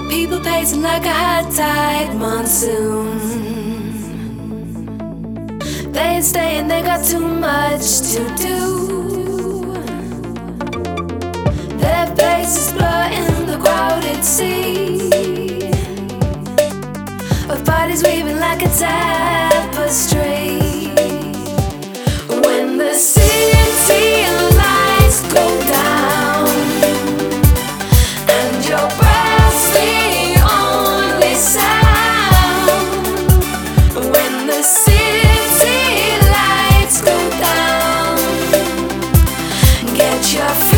People pacing like a high tide monsoon. They ain't staying, they got too much to do. Their faces blur in the crowded sea of bodies weaving like a tapestry. When the city lights go down and your breath's the only sound. When the city lights go down, get your feet